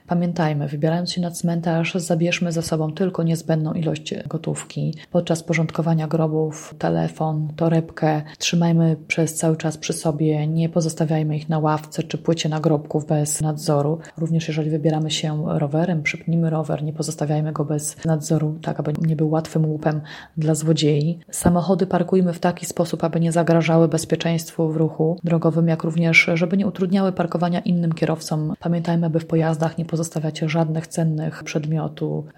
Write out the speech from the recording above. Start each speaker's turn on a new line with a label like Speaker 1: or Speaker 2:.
Speaker 1: Pamiętajmy, wybierając się na cmentarz, zabierzmy ze sobą tylko niezbędną ilość gotówki. Podczas porządkowania grobów telefon, torebkę trzymajmy przez cały czas przy sobie, nie pozostawiajmy ich na ławce czy płycie nagrobków bez nadzoru. Również jeżeli wybieramy się rowerem, przypnijmy rower, nie pozostawiajmy go bez nadzoru, tak aby nie był łatwym łupem dla złodziei. Samochody parkujmy w taki sposób, aby nie zagrażały bezpieczeństwu w ruchu drogowym, jak również, żeby nie utrudniały parkowania innym kierowcom. Pamiętajmy, aby w pojazdach nie pozostawiać żadnych cennych przedmiotów,